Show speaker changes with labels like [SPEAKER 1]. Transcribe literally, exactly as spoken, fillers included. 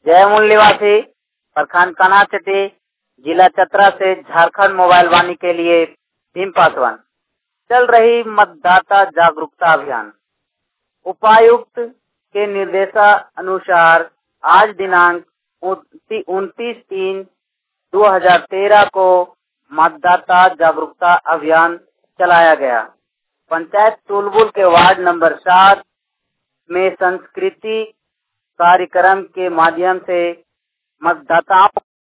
[SPEAKER 1] जयमूल निवासी प्रखंड कनाचटी जिला चतरा से झारखंड मोबाइल वाणी के लिए भीम पासवान। चल रही मतदाता जागरूकता अभियान। उपायुक्त के निर्देशानुसार आज दिनांक उनतीस तीन दो हजार तेरह को मतदाता जागरूकता अभियान चलाया गया। पंचायत तुलबुल के वार्ड नंबर सात में संस्कृति कार्यक्रम के माध्यम से मतदाताओं